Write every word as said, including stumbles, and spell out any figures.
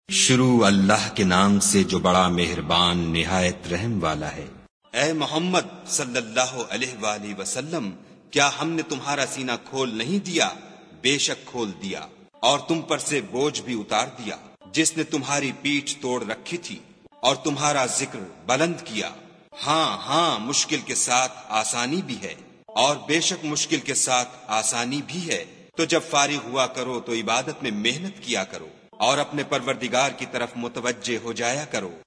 शुरू अल्लाह के नाम से जो बड़ा मेहरबान निहायत रहम वाला है। ए मोहम्मद सल्लल्लाहु अलैहि वसल्लम, क्या हमने तुम्हारा सीना खोल नहीं दिया? बेशक खोल दिया, और तुम पर से बोझ भी उतार दिया, जिसने तुम्हारी पीठ तोड़ रखी थी, और तुम्हारा जिक्र बुलंद किया। हाँ हाँ, मुश्किल के साथ आसानी भी है, और बेशक मुश्किल के साथ आसानी भी है। तो जब फारिग हुआ करो तो इबादत में मेहनत किया करो, और अपने परवरदिगार की तरफ मुतवज्जे हो जाया करो।